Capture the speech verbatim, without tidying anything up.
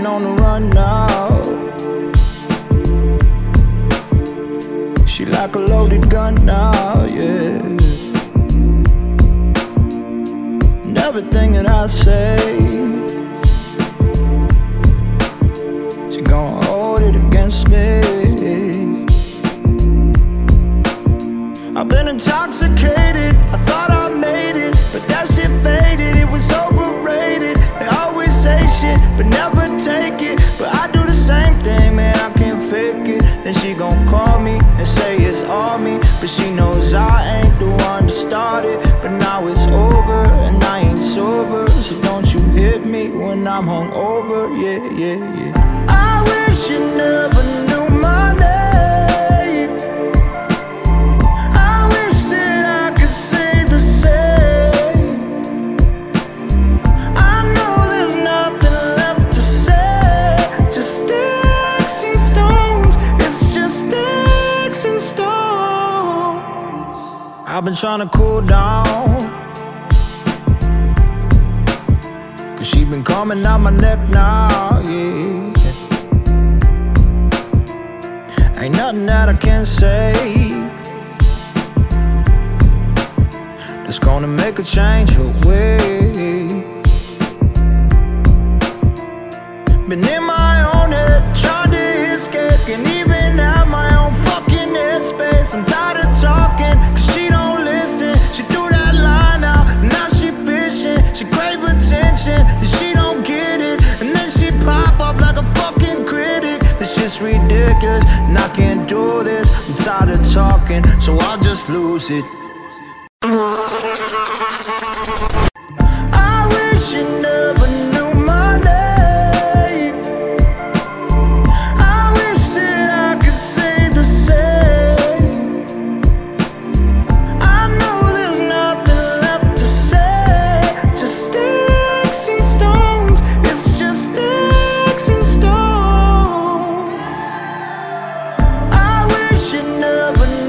been on the run now. She like a loaded gun now, yeah. And everything that I say, she gon' hold it against me. I've been intoxicated, I thought I made it, but that shit faded, it was overrated. They always say shit, but never take it. But I do the same thing, man, I can't fake it. Then she gon' call me and say it's all me, but she knows I ain't the one to start it. But now it's over and I ain't sober, so don't you hit me when I'm hungover, yeah, yeah, yeah. I wish you never knew my name. I've been trying to cool down, cause she been coming out my neck now, yeah. Ain't nothing that I can say that's gonna make her change her way. Been in my own head, trying to escape, and even have my own fucking headspace. I'm tired of talking, cause she don't listen. She threw that line out, and now she fishing. She crave attention, and she don't get it. And then she pop up like a fucking critic. This shit's ridiculous, and I can't do this. I'm tired of talking, so I'll just lose it. I wish you never knew my name. You never know.